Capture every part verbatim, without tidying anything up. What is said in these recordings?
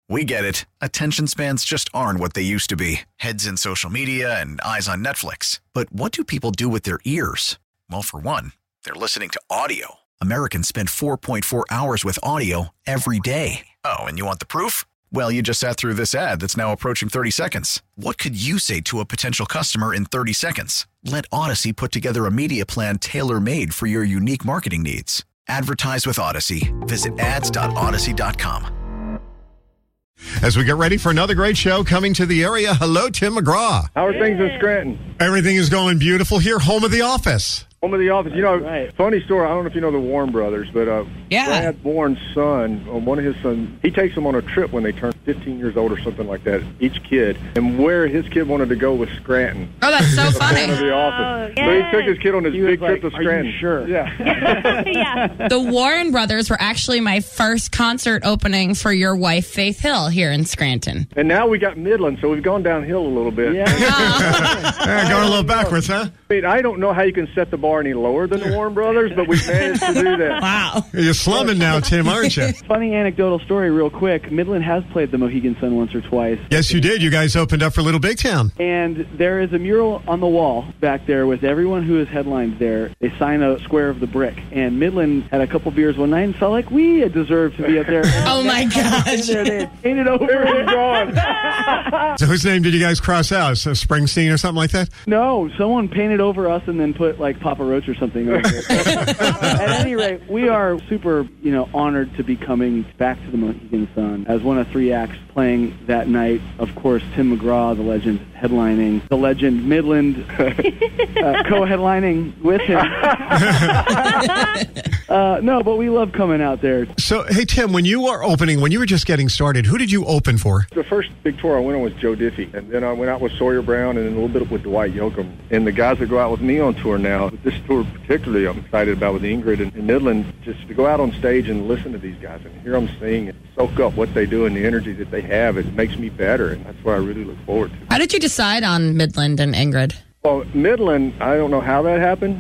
We get it. Attention spans just aren't what they used to be. Heads in social media and eyes on Netflix. But what do people do with their ears? Well, for one, they're listening to audio. Americans spend four point four hours with audio every day. Oh, and you want the proof? Well, you just sat through this ad that's now approaching thirty seconds. What could you say to a potential customer in thirty seconds? Let Odyssey put together a media plan tailor-made for your unique marketing needs. Advertise with Odyssey. Visit ads dot odyssey dot com. As we get ready for another great show coming to the area, hello, Tim McGraw. How are things in Scranton? Everything is going beautiful here, home of the office. Home of the office. You know, Right. funny story. I don't know if you know the Warren brothers, but uh, Yeah. Brad Warren's son, uh, one of his sons, he takes them on a trip when they turn fifteen years old or something like that, each kid. And where his kid wanted to go was Scranton. Oh, that's so Home of funny. the office. Oh, So he yes. took his kid on this He was big trip like, to "Are you Scranton. sure?" Yeah. yeah. The Warren brothers were actually my first concert opening for your wife, Faith Hill, here in Scranton. And now we got Midland, so we've gone downhill a little bit. Yeah. Yeah, going a little backwards, huh? I mean, I don't know how you can set the bar any lower than the Warren brothers, but we managed to do that. Wow. You're slumming now, Tim, aren't you? Funny anecdotal story real quick. Midland has played the Mohegan Sun once or twice. Yes, you did. You guys opened up for Little Big Town. And there is a mural on the wall back there with everyone who is headlined there. They sign a square of the brick. And Midland had a couple beers one night and felt like we had deserved to be up there. Oh, my gosh. There, they had painted over Everything's it. gone. So whose name did you guys cross out? So Springsteen or something like that? No, someone painted over us and then put like Papa Roach or something over it. At any rate, we are super, you know, honored to be coming back to the Mohegan Sun as one of three acts playing that night. Of course, Tim McGraw, the legend, headlining. The legend, Midland, uh, co-headlining with him. uh, no, but we love coming out there. So, hey, Tim, when you were opening, when you were just getting started, who did you open for? The first big tour I went on was Joe Diffie, and then I went out with Sawyer Brown and then a little bit with Dwight Yoakam. And the guys that go out with me on tour now, this tour particularly I'm excited about with Ingrid and, and Midland, just to go out on stage and listen to these guys and hear them sing and soak up what they do and the energy that they have, it makes me better, and that's what I really look forward to. How did you decide on Midland and Ingrid? Well, Midland, I don't know how that happened.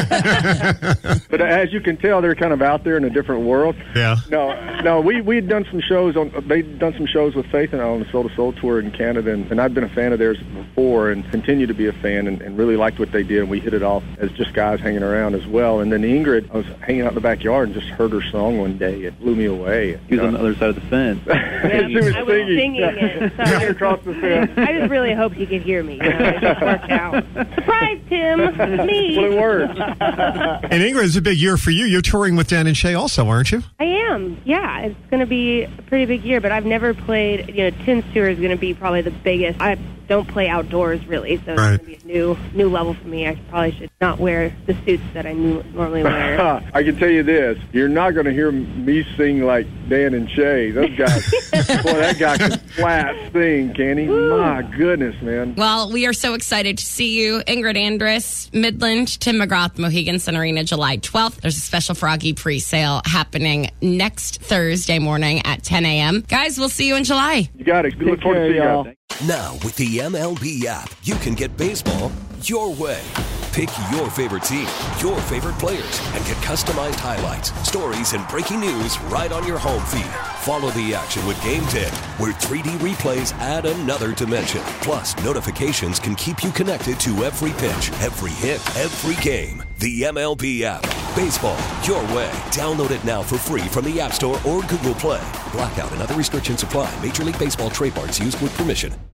But as you can tell, they're kind of out there in a different world. Yeah. No, no, we we had done some shows on. They'd done some shows with Faith and I on the Soul to Soul tour in Canada, and, and I've been a fan of theirs before, and continue to be a fan, and, and really liked what they did. And we hit it off as just guys hanging around as well. And then Ingrid, I was hanging out in the backyard and just heard her song one day. It blew me away. He was on the other side of the fence. she was I was singing, singing it. So Yeah, across the fence. I just really hoped he could hear me. You know, it just worked out. Surprise, Tim! Me! Well, it worked. And Ingrid, it's a big year for you. You're touring with Dan and Shay also, aren't you? I am. Yeah, it's going to be a pretty big year, but I've never played, you know, Tim's tour is going to be probably the biggest. I don't play outdoors, really, so Right. it's going to be a new, new level for me. I probably should not wear the suits that I knew, normally wear. I can tell you this: you're not going to hear me sing like Dan and Shay. Those guys, boy, that guy can flat sing, can he? My goodness, man. Well, we are so excited to see you. Ingrid Andress, Midland, Tim McGraw at the Mohegan Sun Arena, July twelfth. There's a special Froggy pre-sale happening next Thursday morning at ten a.m. Guys, we'll see you in July. You got it. Look forward to care, seeing you y'all. guys. Now, with the M L B app, you can get baseball your way. Pick your favorite team, your favorite players, and get customized highlights, stories, and breaking news right on your home feed. Follow the action with Game ten, where three D replays add another dimension. Plus, notifications can keep you connected to every pitch, every hit, every game. The M L B app. Baseball your way. Download it now for free from the App Store or Google Play. Blackout and other restrictions apply. Major League Baseball trademarks used with permission.